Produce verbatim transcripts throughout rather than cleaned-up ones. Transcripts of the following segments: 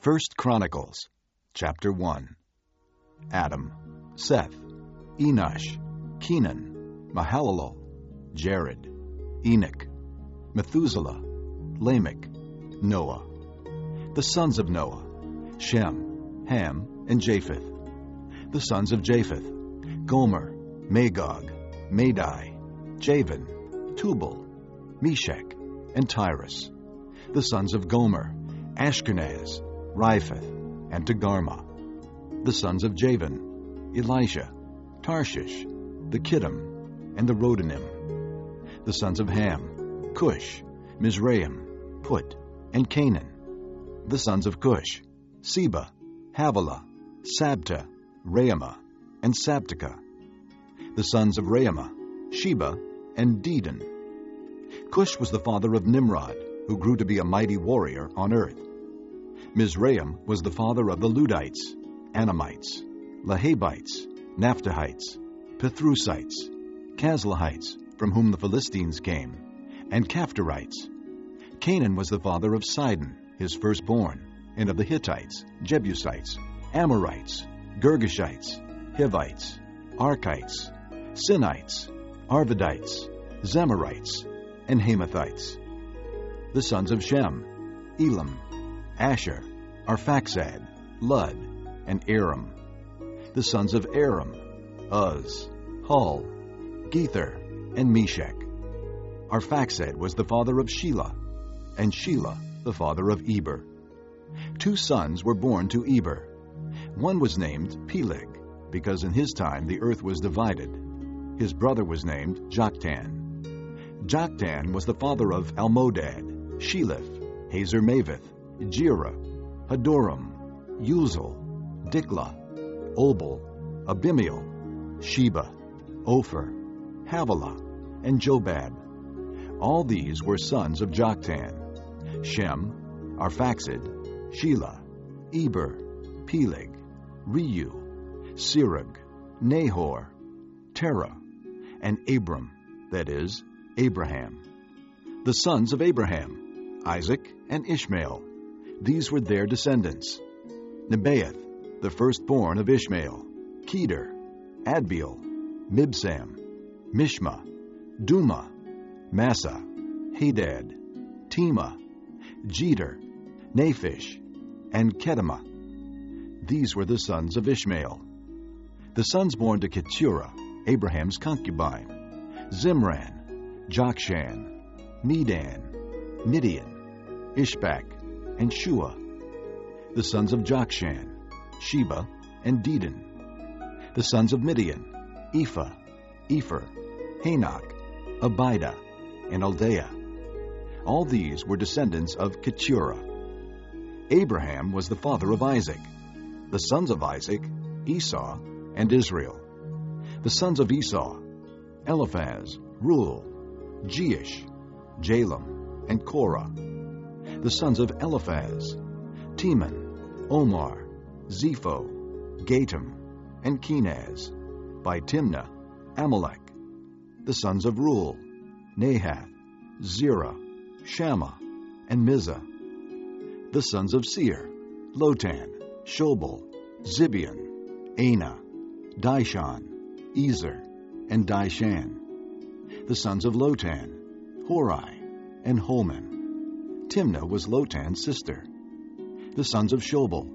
First Chronicles, chapter one. Adam, Seth, Enosh, Kenan, Mahalalel, Jared, Enoch, Methuselah, Lamech, Noah. The sons of Noah: Shem, Ham, and Japheth. The sons of Japheth: Gomer, Magog, Madai, Javan, Tubal, Meshech, and Tyrus. The sons of Gomer: Ashkenaz, Riphath, and Togarmah. The sons of Javan: Elisha, Tarshish, the Kittim, and the Rodanim. The sons of Ham: Cush, Mizraim, Put, and Canaan. The sons of Cush: Seba, Havilah, Sabta, Raamah, and Sabteka. The sons of Raamah: Sheba and Dedan. Cush was the father of Nimrod, who grew to be a mighty warrior on earth. Mizraim was the father of the Ludites, Anamites, Lahabites, Naphtuhites, Petrusites, Casluhites, from whom the Philistines came, and Caphtorites. Canaan was the father of Sidon, his firstborn, and of the Hittites, Jebusites, Amorites, Girgashites, Hivites, Archites, Sinites, Arvadites, Zemarites, and Hamathites. The sons of Shem: Elam, Asher, Arphaxad, Lud, and Aram. The sons of Aram: Uz, Hul, Gether, and Meshech. Arphaxad was the father of Shelah, and Shelah the father of Eber. Two sons were born to Eber. One was named Peleg, because in his time the earth was divided. His brother was named Joktan. Joktan was the father of Almodad, Sheleph, Hazarmaveth, Jerah, Hadoram, Uzal, Diklah, Obal, Abimael, Sheba, Ophir, Havilah, and Jobab. All these were sons of Joktan: Shem, Arphaxad, Shelah, Eber, Peleg, Reu, Serug, Nahor, Terah, and Abram, that is, Abraham. The sons of Abraham: Isaac and Ishmael. These were their descendants: Nebaioth, the firstborn of Ishmael, Kedar, Adbeel, Mibsam, Mishma, Duma, Massa, Hadad, Tema, Jeter, Naphish, and Kedemah. These were the sons of Ishmael. The sons born to Keturah, Abraham's concubine: Zimran, Jokshan, Medan, Midian, Ishbak, and Shua. The sons of Jokshan: Sheba and Dedan. The sons of Midian: Ephah, Epher, Hanok, Abida, and Eldaah. All these were descendants of Keturah. Abraham was the father of Isaac. The sons of Isaac: Esau and Israel. The sons of Esau: Eliphaz, Reuel, Jeish, Jalem, and Korah. The sons of Eliphaz: Teman, Omar, Zepho, Gatam, and Kenaz, by Timnah, Amalek. The sons of Reuel: Nahath, Zerah, Shammah, and Mizah. The sons of Seir: Lotan, Shobal, Zibeon, Anah, Dishon, Ezer, and Dishan. The sons of Lotan: Hori and Holman. Timnah was Lotan's sister. The sons of Shobal: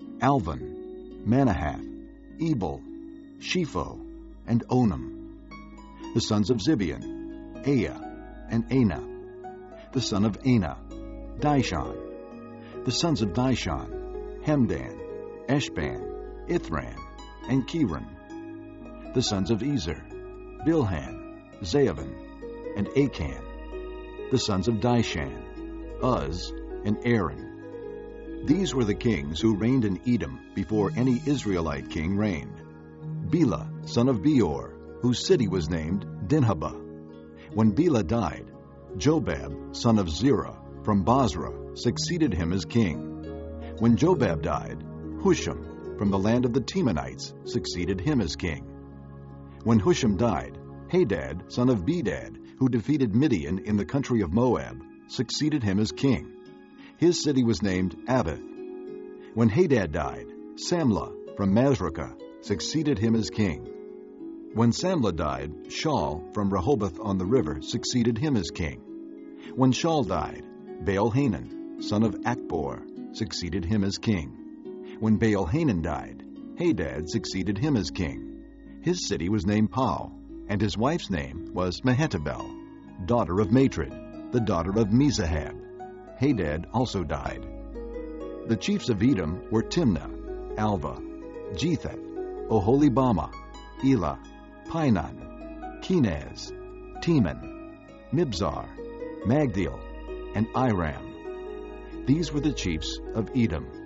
Alvan, Manahath, Ebal, Shepho, and Onam. The sons of Zibeon: Aya and Anah. The son of Anah: Dishon. The sons of Dishon: Hemdan, Eshban, Ithran, and Kiran. The sons of Ezer: Bilhan, Zaavan, and Akan. The sons of Dishan: Uz and Aaron. These were the kings who reigned in Edom before any Israelite king reigned: Bela, son of Beor, whose city was named Dinhabah. When Bela died, Jobab, son of Zerah, from Basra, succeeded him as king. When Jobab died, Husham, from the land of the Temanites, succeeded him as king. When Husham died, Hadad, son of Bedad, who defeated Midian in the country of Moab, succeeded him as king. His city was named Avith. When Hadad died, Samlah from Masrekah succeeded him as king. When Samlah died, Shaul from Rehoboth on the river succeeded him as king. When Shaul died, Baal-Hanan, son of Achbor, succeeded him as king. When Baal-Hanan died, Hadad succeeded him as king. His city was named Pau, and his wife's name was Mehetabel, daughter of Matred, the daughter of Mezahab. Hadad also died. The chiefs of Edom were Timnah, Alva, Jetheth, Oholibamah, Elah, Pinon, Kenaz, Teman, Mibzar, Magdiel, and Iram. These were the chiefs of Edom.